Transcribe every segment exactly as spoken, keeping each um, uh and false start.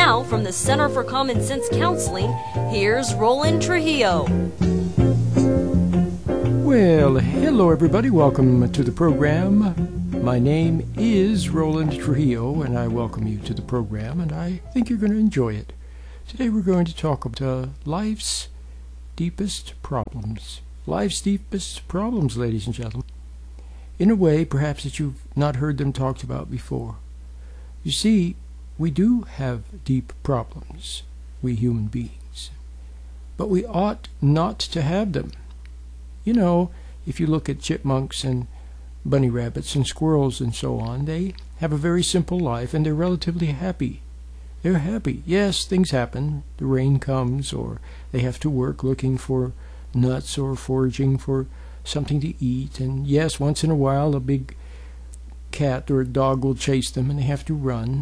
now, from the Center for Common Sense Counseling, here's Roland Trujillo. Well, hello everybody. Welcome to the program. My name is Roland Trujillo, and I welcome you to the program, and I think you're going to enjoy it. Today we're going to talk about uh, life's deepest problems. Life's deepest problems, ladies and gentlemen. In a way, perhaps that you've not heard them talked about before. You see, we do have deep problems, we human beings, but we ought not to have them. You know, if you look at chipmunks and bunny rabbits and squirrels and so on, they have a very simple life and they're relatively happy. They're happy. Yes, things happen. The rain comes, or they have to work looking for nuts or foraging for something to eat. And yes, once in a while a big cat or a dog will chase them and they have to run.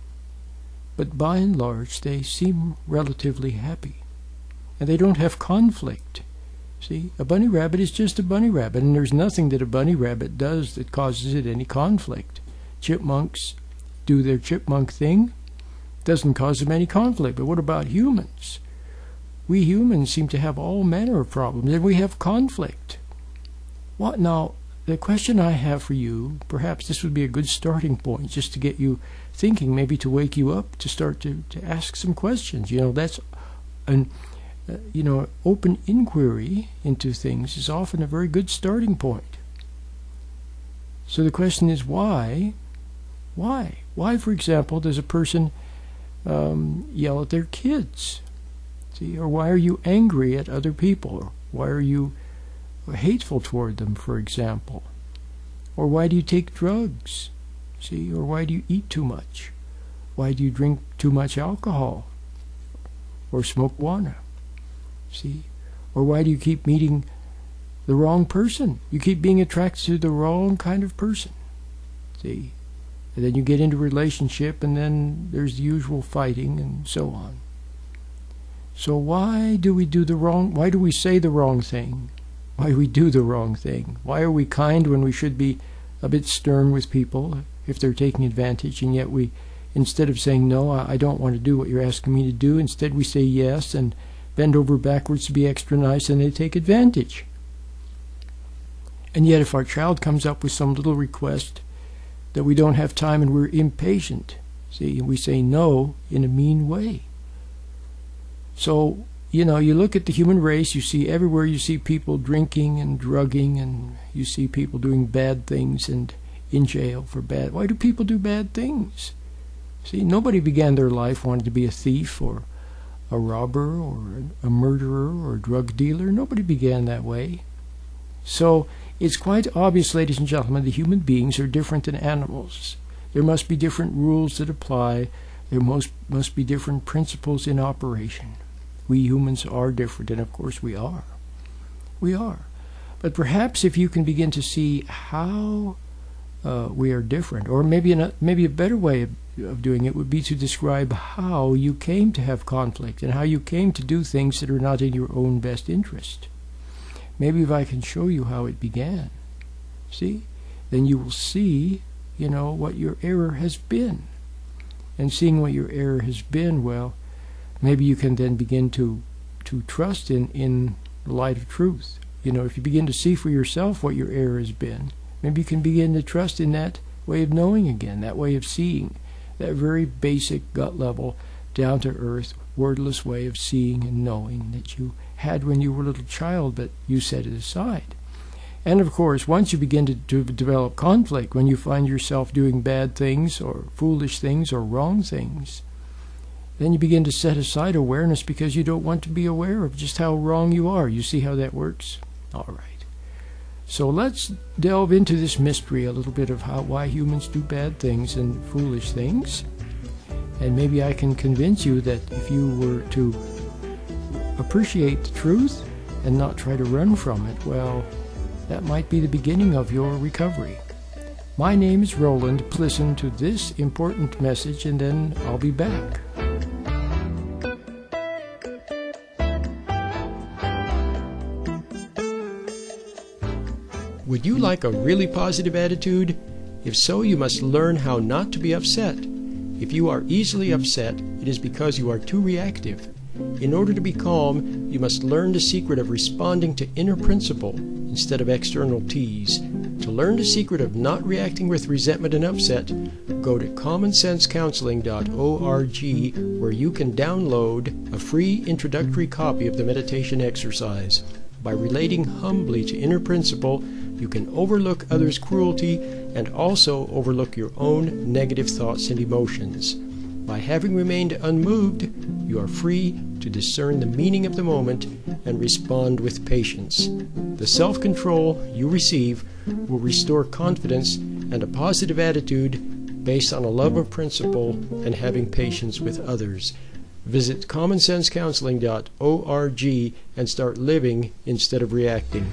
But by and large they seem relatively happy. And they don't have conflict. See, a bunny rabbit is just a bunny rabbit, and there's nothing that a bunny rabbit does that causes it any conflict. Chipmunks do their chipmunk thing. Doesn't cause them any conflict. But what about humans? We humans seem to have all manner of problems, and we have conflict. What now? The question I have for you, perhaps this would be a good starting point, just to get you thinking, maybe to wake you up, to start to, to ask some questions. You know, that's an uh, you know, open inquiry into things is often a very good starting point. So the question is, why? Why? Why, for example, does a person um, yell at their kids? See, or why are you angry at other people? Or why are you hateful toward them, for example? Or why do you take drugs? See, or why do you eat too much? Why do you drink too much alcohol? Or smoke marijuana? See, or why do you keep meeting the wrong person? You keep being attracted to the wrong kind of person. See, and then you get into a relationship, and then there's the usual fighting and so on. So why do we do the wrong? Why do we say the wrong thing? Why do we do the wrong thing? Why are we kind when we should be a bit stern with people if they're taking advantage, and yet we, instead of saying, no, I don't want to do what you're asking me to do, instead we say yes and bend over backwards to be extra nice, and they take advantage. And yet if our child comes up with some little request that we don't have time and we're impatient, see, and we say no in a mean way. So, you know, you look at the human race, you see everywhere, you see people drinking and drugging, and you see people doing bad things and in jail for bad. Why do people do bad things? See, nobody began their life wanting to be a thief or a robber or a murderer or a drug dealer. Nobody began that way. So it's quite obvious, ladies and gentlemen, that human beings are different than animals. There must be different rules that apply. There must, must be different principles in operation. We humans are different, and of course we are. We are. But perhaps if you can begin to see how uh, we are different, or maybe, a, maybe a better way of, of doing it would be to describe how you came to have conflict and how you came to do things that are not in your own best interest. Maybe if I can show you how it began, see, then you will see, you know, what your error has been. And seeing what your error has been, well, maybe you can then begin to to trust in, in the light of truth. You know, if you begin to see for yourself what your error has been, maybe you can begin to trust in that way of knowing again, that way of seeing, that very basic gut level, down to earth, wordless way of seeing and knowing that you had when you were a little child, but you set it aside. And of course, once you begin to, to develop conflict, when you find yourself doing bad things or foolish things or wrong things, then you begin to set aside awareness because you don't want to be aware of just how wrong you are. You see how that works? All right. So let's delve into this mystery a little bit of how why humans do bad things and foolish things. And maybe I can convince you that if you were to appreciate the truth and not try to run from it, well, that might be the beginning of your recovery. My name is Roland. Listen to this important message and then I'll be back. Would you like a really positive attitude? If so, you must learn how not to be upset. If you are easily upset, it is because you are too reactive. In order to be calm, you must learn the secret of responding to inner principle instead of external tease. To learn the secret of not reacting with resentment and upset, go to common sense counseling dot org, where you can download a free introductory copy of the meditation exercise. By relating humbly to inner principle, you can overlook others' cruelty and also overlook your own negative thoughts and emotions. By having remained unmoved, you are free to discern the meaning of the moment and respond with patience. The self-control you receive will restore confidence and a positive attitude based on a love of principle and having patience with others. Visit common sense counseling dot org and start living instead of reacting.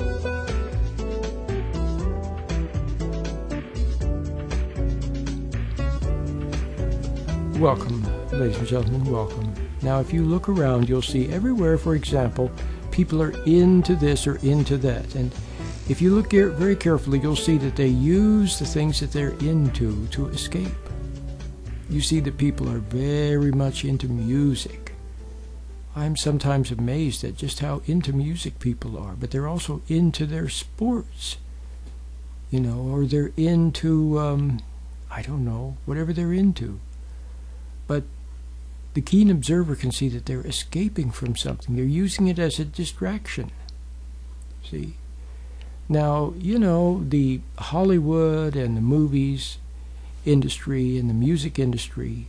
Welcome, ladies and gentlemen, welcome. Now, if you look around, you'll see everywhere, for example, people are into this or into that. And if you look here very carefully, you'll see that they use the things that they're into to escape. You see that people are very much into music. I'm sometimes amazed at just how into music people are, but they're also into their sports, you know, or they're into, um, I don't know, whatever they're into. But the keen observer can see that they're escaping from something. They're using it as a distraction. See? Now, you know, the Hollywood and the movies industry and the music industry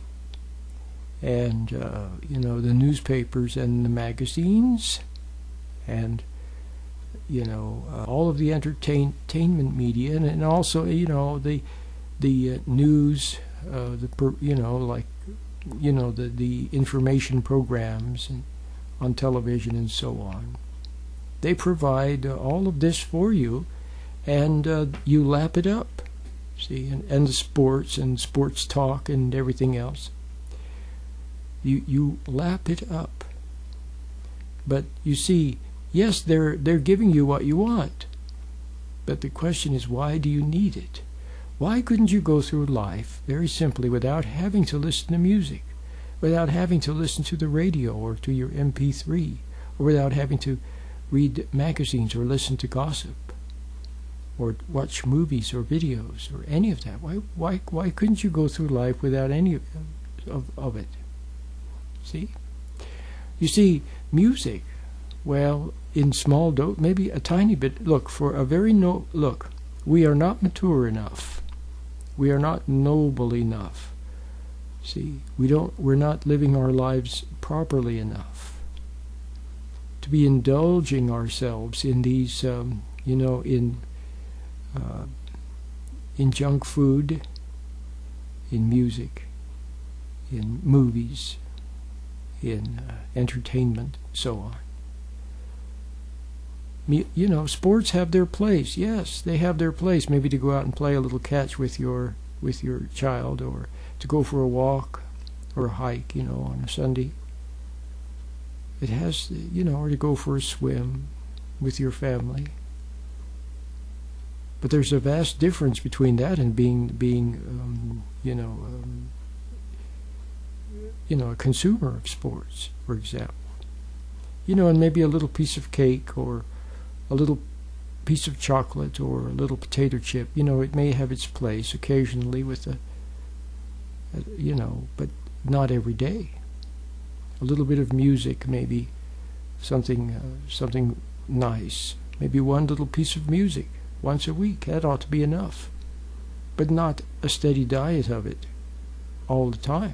and, uh, you know, the newspapers and the magazines and, you know, uh, all of the entertain- entertainment media and, and also, you know, the the uh, news, uh, the per, you know, like, you know, the, the information programs and on television and so on. They provide uh, all of this for you, and uh, you lap it up, see, and, and the sports and sports talk and everything else. You you lap it up. But you see, yes, they're they're giving you what you want, but the question is, why do you need it? Why couldn't you go through life very simply without having to listen to music, without having to listen to the radio or to your M P three, or without having to read magazines or listen to gossip, or watch movies or videos or any of that? Why why why couldn't you go through life without any of, of, of it? See? You see, music, well, in small dose, maybe a tiny bit. Look, for a very no look, we are not mature enough. We are not noble enough. See, we don't. We're not living our lives properly enough to be indulging ourselves in these, um, you know, in uh, in junk food, in music, in movies, in uh, entertainment, so on. You know, sports have their place. Yes, they have their place. Maybe to go out and play a little catch with your with your child, or to go for a walk or a hike, you know, on a Sunday. It has, you know, or to go for a swim with your family. But there's a vast difference between that and being being um, you know um, you know a consumer of sports, for example. You know, and maybe a little piece of cake or a little piece of chocolate or a little potato chip, you know, it may have its place occasionally with a, a you know, but not every day. A little bit of music, maybe something, uh, something nice, maybe one little piece of music once a week, that ought to be enough, but not a steady diet of it all the time.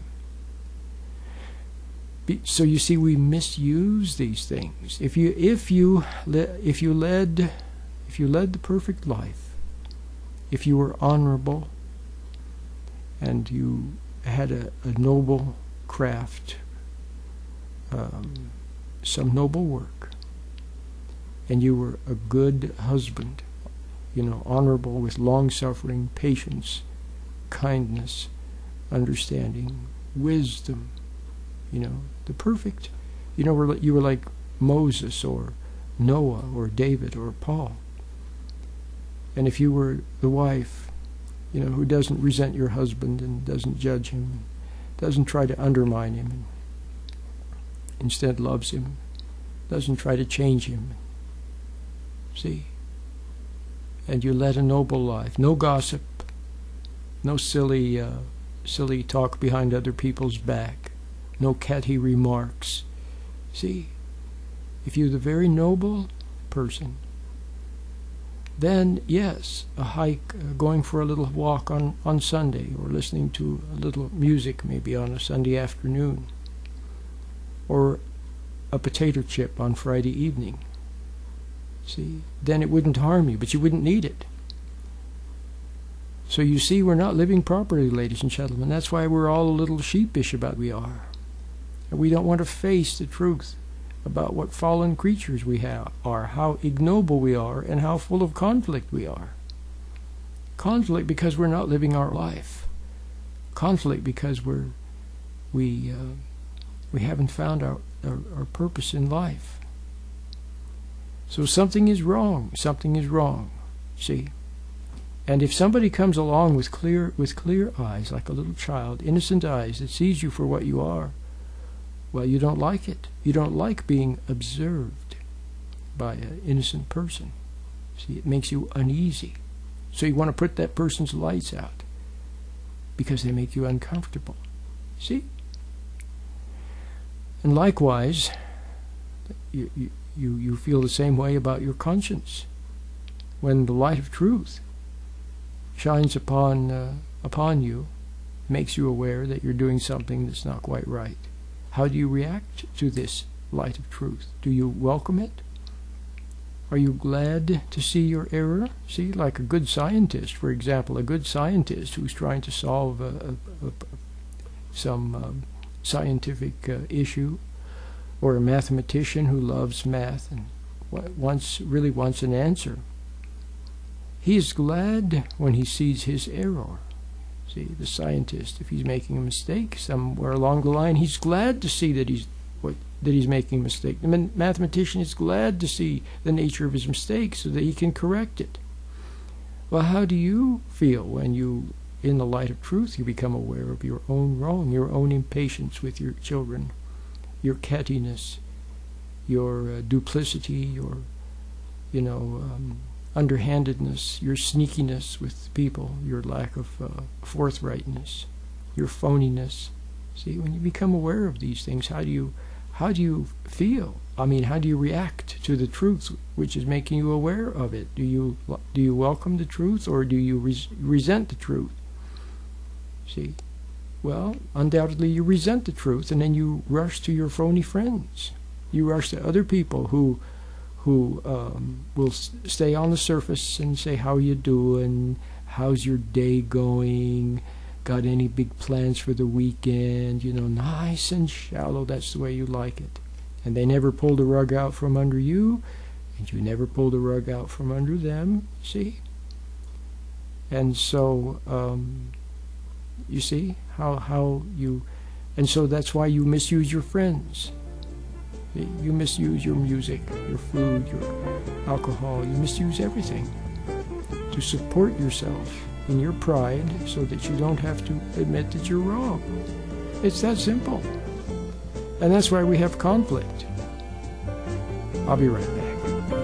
So you see, we misuse these things. If you if you le- if you led if you led the perfect life, if you were honorable, and you had a, a noble craft, um, some noble work, and you were a good husband, you know, honorable with long-suffering, patience, kindness, understanding, wisdom, you know, the perfect, you know, you were like Moses or Noah or David or Paul. And if you were the wife, you know, who doesn't resent your husband and doesn't judge him, doesn't try to undermine him, instead loves him, doesn't try to change him. See? And you led a noble life. No gossip, no silly, uh, silly talk behind other people's back, no catty remarks. See? If you're the very noble person, then yes, a hike, uh, going for a little walk on, on Sunday, or listening to a little music maybe on a Sunday afternoon, or a potato chip on Friday evening. See, then it wouldn't harm you, but you wouldn't need it. So you see, we're not living properly, ladies and gentlemen. That's why we're all a little sheepish about we are. And we don't want to face the truth about what fallen creatures we have are, how ignoble we are, and how full of conflict we are. Conflict because we're not living our life. Conflict because we're we uh, we haven't found our, our our purpose in life. So something is wrong. Something is wrong. See? And if somebody comes along with clear with clear eyes, like a little child, innocent eyes, that sees you for what you are, well, you don't like it. You don't like being observed by an innocent person. See, it makes you uneasy. So you want to put that person's lights out because they make you uncomfortable. See? And likewise, you, you, you, you feel the same way about your conscience. When the light of truth shines upon, uh, upon you, makes you aware that you're doing something that's not quite right. How do you react to this light of truth? Do you welcome it? Are you glad to see your error? See, like a good scientist, for example, a good scientist who's trying to solve a, a, a, some um, scientific uh, issue, or a mathematician who loves math and wants really wants an answer. He is glad when he sees his error. See, the scientist, if he's making a mistake somewhere along the line, he's glad to see that he's what, that he's making a mistake. The mathematician is glad to see the nature of his mistake so that he can correct it. Well, how do you feel when you, in the light of truth, you become aware of your own wrong, your own impatience with your children, your cattiness, your uh, duplicity, your, you know, um, underhandedness, your sneakiness with people, your lack of uh, forthrightness, your phoniness. See, when you become aware of these things, how do you, how do you feel? I mean, how do you react to the truth which is making you aware of it? Do you do you welcome the truth, or do you res resent the truth? See, well, undoubtedly you resent the truth, and then you rush to your phony friends. You rush to other people who. who um, will stay on the surface and say, how you doing, how's your day going, got any big plans for the weekend, you know, nice and shallow, that's the way you like it. And they never pull the rug out from under you, and you never pull the rug out from under them, see? And so, um, you see how, how you, and so that's why you misuse your friends. You misuse your music, your food, your alcohol. You misuse everything to support yourself in your pride so that you don't have to admit that you're wrong. It's that simple. And that's why we have conflict. I'll be right back.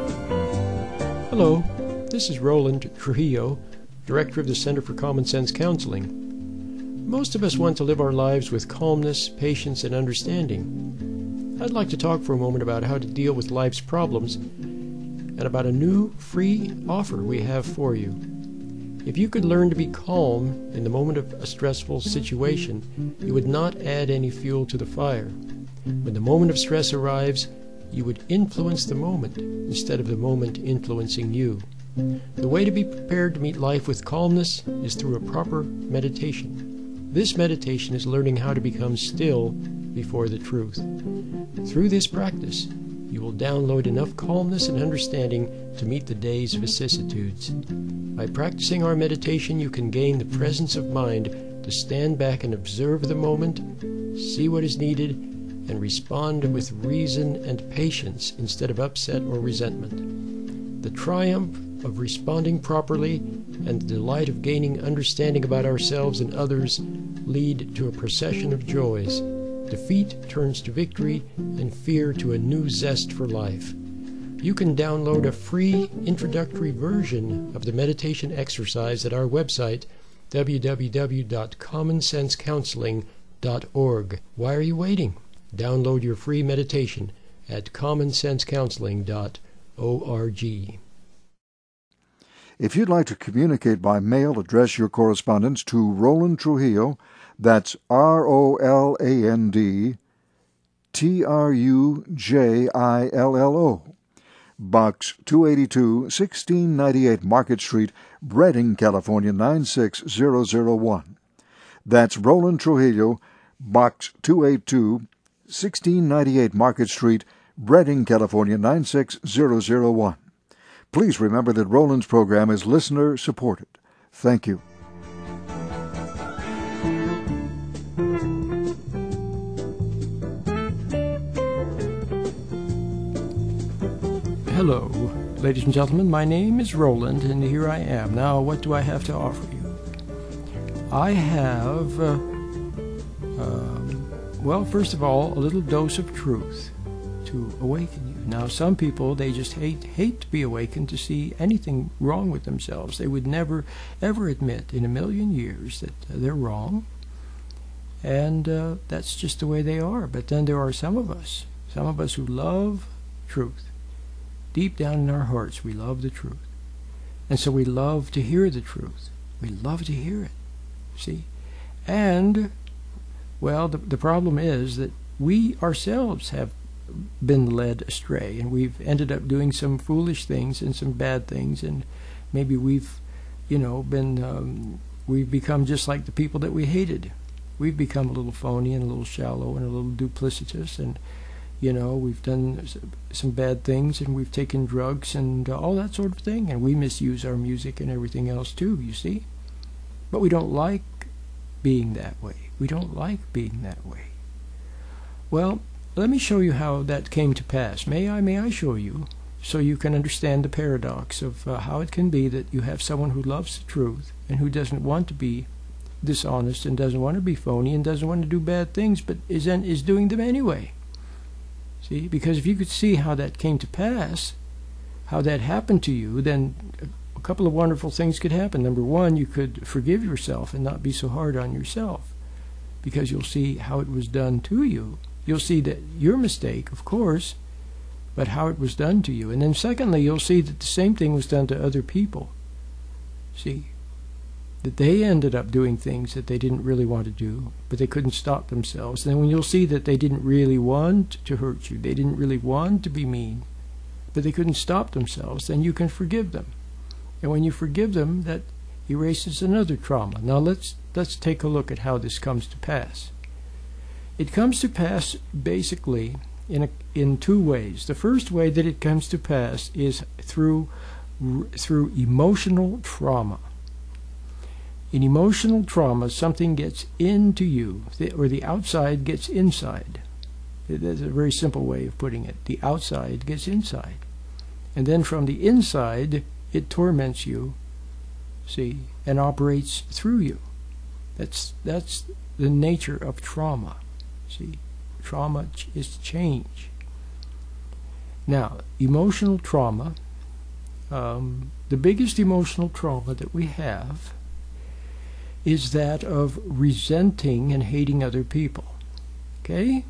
Hello, this is Roland Trujillo, Director of the Center for Common Sense Counseling. Most of us want to live our lives with calmness, patience, and understanding. I'd like to talk for a moment about how to deal with life's problems and about a new free offer we have for you. If you could learn to be calm in the moment of a stressful situation, you would not add any fuel to the fire. When the moment of stress arrives, you would influence the moment instead of the moment influencing you. The way to be prepared to meet life with calmness is through a proper meditation. This meditation is learning how to become still before the truth. Through this practice, you will download enough calmness and understanding to meet the day's vicissitudes. By practicing our meditation, you can gain the presence of mind to stand back and observe the moment, see what is needed, and respond with reason and patience instead of upset or resentment. The triumph of responding properly and the delight of gaining understanding about ourselves and others lead to a procession of joys. Defeat turns to victory and fear to a new zest for life. You can download a free introductory version of the meditation exercise at our website, w w w dot common sense counseling dot org. Why are you waiting? Download your free meditation at common sense counseling dot org. If you'd like to communicate by mail, address your correspondence to Roland Trujillo. That's R O L A N D T R U J I L L O. Box two eighty-two, sixteen ninety-eight Market Street, Redding, California, nine six zero zero one. That's Roland Trujillo, Box two eighty-two, sixteen ninety-eight Market Street, Redding, California, nine six zero zero one. Please remember that Roland's program is listener-supported. Thank you. Hello, ladies and gentlemen. My name is Roland, and here I am. Now, what do I have to offer you? I have, uh, um, well, first of all, a little dose of truth to awaken you. Now, some people, they just hate hate to be awakened to see anything wrong with themselves. They would never, ever admit in a million years that uh, they're wrong, and uh, that's just the way they are. But then there are some of us, some of us who love truth. Deep down in our hearts, we love the truth. And so we love to hear the truth. We love to hear it. See? And, well, the, the problem is that we ourselves have been led astray, and we've ended up doing some foolish things and some bad things, and maybe we've, you know, been, um, we've become just like the people that we hated. We've become a little phony and a little shallow and a little duplicitous, and you know, we've done some bad things, and we've taken drugs and uh, all that sort of thing, and we misuse our music and everything else too, you see. But we don't like being that way. We don't like being that way. Well, let me show you how that came to pass. May I, may I show you, so you can understand the paradox of uh, how it can be that you have someone who loves the truth and who doesn't want to be dishonest and doesn't want to be phony and doesn't want to do bad things, but is, in, is doing them anyway. See, because if you could see how that came to pass, how that happened to you, then a couple of wonderful things could happen. Number one, you could forgive yourself and not be so hard on yourself, because you'll see how it was done to you. You'll see that your mistake, of course, but how it was done to you. And then secondly, you'll see that the same thing was done to other people. See, that they ended up doing things that they didn't really want to do, but they couldn't stop themselves. And then when you'll see that they didn't really want to hurt you, they didn't really want to be mean, but they couldn't stop themselves, then you can forgive them. And when you forgive them, that erases another trauma. Now let's let's take a look at how this comes to pass. It comes to pass basically in a, in two ways. The first way that it comes to pass is through through emotional trauma. In emotional trauma, something gets into you, or the outside gets inside. That's a very simple way of putting it. The outside gets inside. And then from the inside, it torments you, see, and operates through you. That's, that's the nature of trauma, see. Trauma is change. Now, emotional trauma, um, the biggest emotional trauma that we have is that of resenting and hating other people. Okay?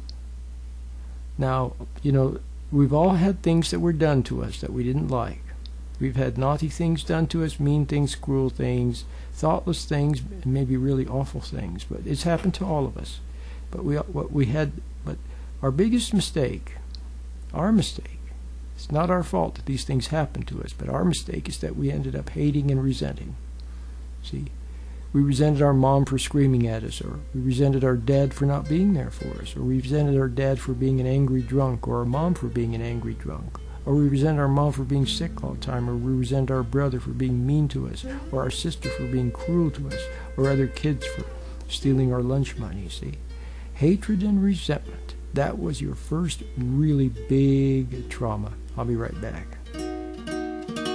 Now, you know, we've all had things that were done to us that we didn't like. We've had naughty things done to us, mean things, cruel things, thoughtless things, and maybe really awful things. But it's happened to all of us. But we, what we had, but our biggest mistake, our mistake, it's not our fault that these things happened to us, but our mistake is that we ended up hating and resenting. See? We resented our mom for screaming at us, or we resented our dad for not being there for us, or we resented our dad for being an angry drunk, or our mom for being an angry drunk, or we resent our mom for being sick all the time, or we resent our brother for being mean to us, or our sister for being cruel to us, or other kids for stealing our lunch money, see? Hatred and resentment. That was your first really big trauma. I'll be right back.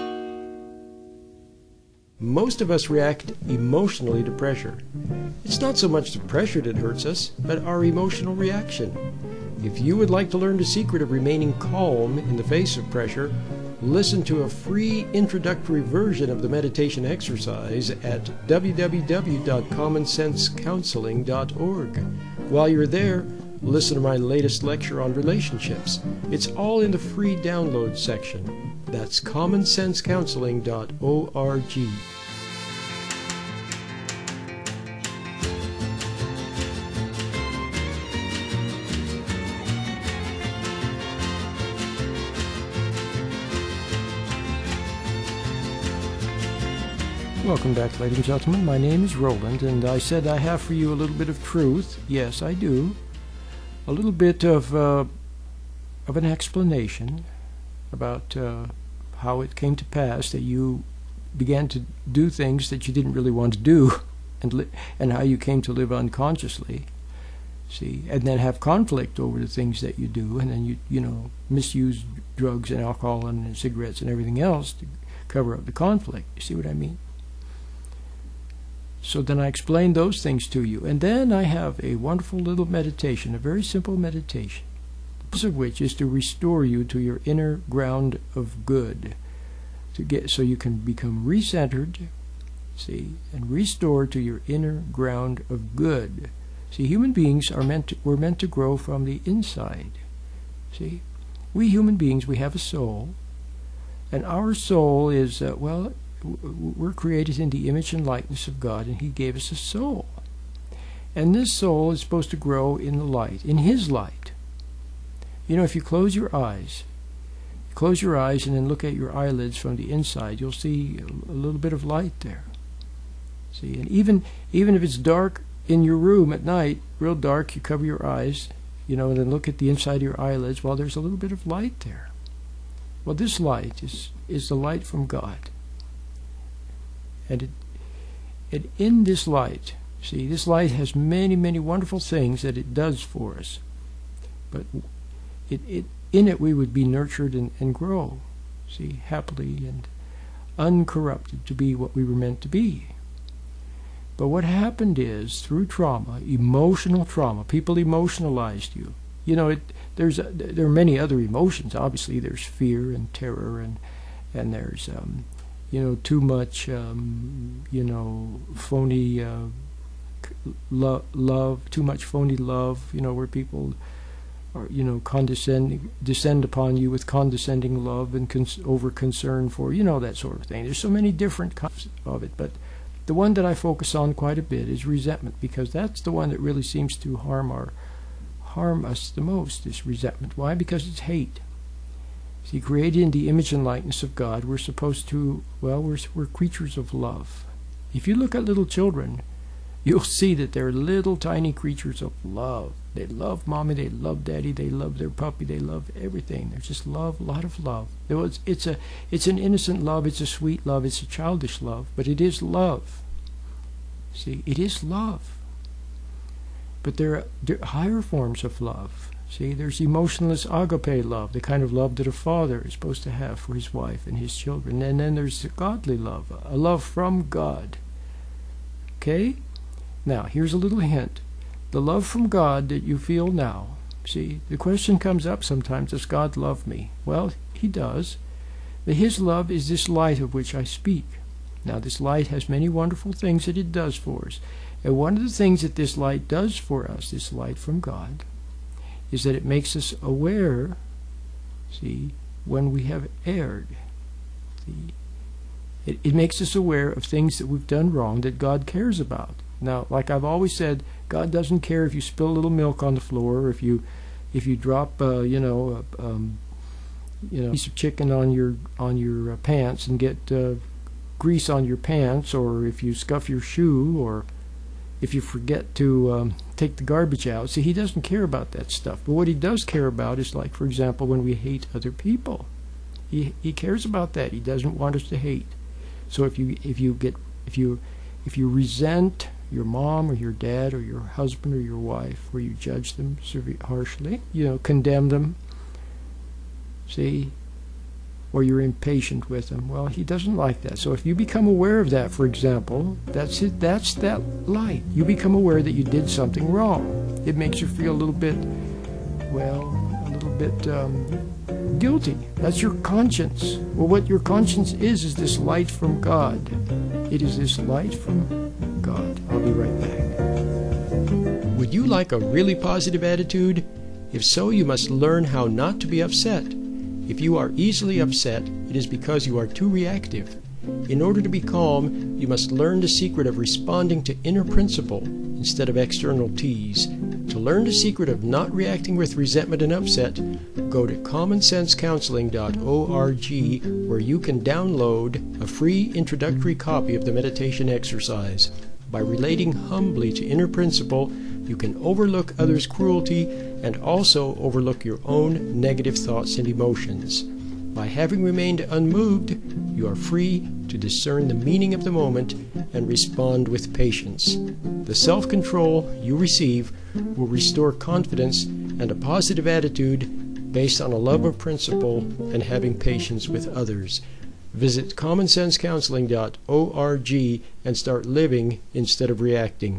Most of us react emotionally to pressure. It's not so much the pressure that hurts us, but our emotional reaction. If you would like to learn the secret of remaining calm in the face of pressure, listen to a free introductory version of the meditation exercise at w w w dot common sense counseling dot org. While you're there, listen to my latest lecture on relationships. It's all in the free download section. That's common sense counseling dot org. Welcome back, ladies and gentlemen. My name is Roland, and I said I have for you a little bit of truth. Yes, I do. A little bit of uh, of an explanation about uh, how it came to pass that you began to do things that you didn't really want to do, and li- and how you came to live unconsciously. See, and then have conflict over the things that you do, and then you you know misuse drugs and alcohol and cigarettes and everything else to cover up the conflict. You see what I mean? So then I explain those things to you. And then I have a wonderful little meditation, a very simple meditation, the purpose of which is to restore you to your inner ground of good, to get so you can become recentered, see, and restored to your inner ground of good. See, human beings are meant to, we're meant to grow from the inside. See, we human beings, we have a soul, and our soul is, uh, well, we're created in the image and likeness of God, and He gave us a soul. And this soul is supposed to grow in the light, in His light. You know, if you close your eyes, close your eyes and then look at your eyelids from the inside, you'll see a little bit of light there. See, and even even if it's dark in your room at night, real dark, you cover your eyes, you know, and then look at the inside of your eyelids, well, there's a little bit of light there. Well, this light is, is the light from God. And it, it, in this light, see, this light has many, many wonderful things that it does for us. But it, it, in it we would be nurtured and, and grow, see, happily and uncorrupted to be what we were meant to be. But what happened is, through trauma, emotional trauma, people emotionalized you. You know, it, there's a, there are many other emotions. Obviously, there's fear and terror, and and there's um, you know, too much, um, you know, phony uh, lo- love, too much phony love, you know, where people are, you know, condescend, descend upon you with condescending love and cons- over concern for, you know, that sort of thing. There's so many different kinds of it, but the one that I focus on quite a bit is resentment, because that's the one that really seems to harm our, harm us the most, is resentment. Why? Because it's hate. See, created in the image and likeness of God, we're supposed to, well, we're, we're creatures of love. If you look at little children, you'll see that they're little tiny creatures of love. They love mommy, they love daddy, they love their puppy, they love everything. There's just love, a lot of love. It was, it's, a, it's an innocent love, it's a sweet love, it's a childish love, but it is love. See, it is love. But there are, there are higher forms of love. See, there's emotionless agape love, the kind of love that a father is supposed to have for his wife and his children. And then there's the godly love, a love from God. Okay? Now, here's a little hint. The love from God that you feel now, see, the question comes up sometimes, does God love me? Well, He does. But His love is this light of which I speak. Now, this light has many wonderful things that it does for us. And one of the things that this light does for us, this light from God, is that it makes us aware, see, when we have erred. See, it, it makes us aware of things that we've done wrong that God cares about. Now, like I've always said, God doesn't care if you spill a little milk on the floor, or if you, if you drop, uh, you know, uh, um, you know, a piece of chicken on your on your uh, pants and get uh, grease on your pants, or if you scuff your shoe, or if you forget to um, take the garbage out. See, He doesn't care about that stuff. But what He does care about is, like, for example, when we hate other people. He He cares about that. He doesn't want us to hate. So if you if you get if you if you resent your mom or your dad or your husband or your wife, or you judge them harshly, you know, condemn them, see, or you're impatient with them. Well, he doesn't like that. So if you become aware of that, for example, that's it, that's that light. You become aware that you did something wrong. It makes you feel a little bit, well, a little bit um, guilty. That's your conscience. Well, what your conscience is, is this light from God. It is this light from God. I'll be right back. Would you like a really positive attitude? If so, you must learn how not to be upset. If you are easily upset, it is because you are too reactive. In order to be calm, you must learn the secret of responding to inner principle instead of external tease. To learn the secret of not reacting with resentment and upset, go to common sense counseling dot org, where you can download a free introductory copy of the meditation exercise. By relating humbly to inner principle, you can overlook others' cruelty and also overlook your own negative thoughts and emotions. By having remained unmoved, you are free to discern the meaning of the moment and respond with patience. The self-control you receive will restore confidence and a positive attitude based on a love of principle and having patience with others. Visit common sense counseling dot org and start living instead of reacting.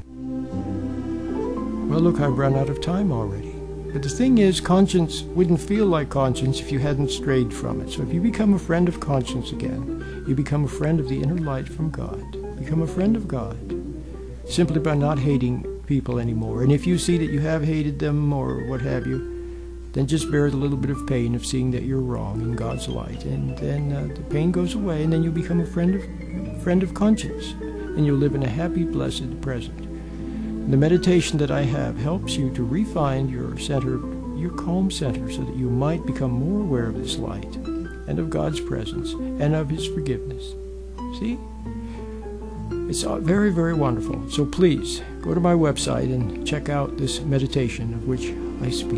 Well, look, I've run out of time already. But the thing is, conscience wouldn't feel like conscience if you hadn't strayed from it. So if you become a friend of conscience again, you become a friend of the inner light from God. Become a friend of God simply by not hating people anymore. And if you see that you have hated them or what have you, then just bear the little bit of pain of seeing that you're wrong in God's light. And then uh, the pain goes away, and then you become a friend of, friend of conscience. And you'll live in a happy, blessed present. The meditation that I have helps you to refine your center, your calm center, so that you might become more aware of this light and of God's presence and of His forgiveness. See? It's very, very wonderful. So please, go to my website and check out this meditation of which I speak.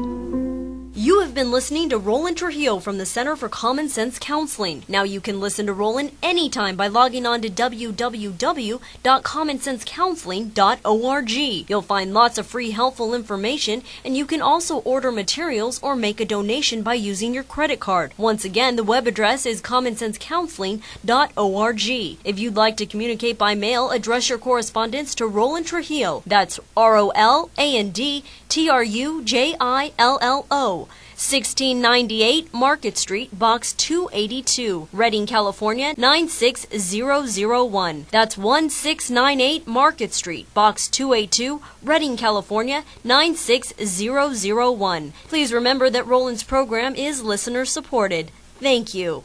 You have been listening to Roland Trujillo from the Center for Common Sense Counseling. Now you can listen to Roland anytime by logging on to w w w dot common sense counseling dot org. You'll find lots of free helpful information, and you can also order materials or make a donation by using your credit card. Once again, the web address is common sense counseling dot org. If you'd like to communicate by mail, address your correspondence to Roland Trujillo. That's R O L A N D T R U J I L L O. sixteen ninety-eight Market Street, Box two eighty-two, Redding, California nine six zero zero one. That's one six nine eight Market Street, Box two eighty-two, Redding, California nine six zero zero one. Please remember that Roland's program is listener supported. Thank you.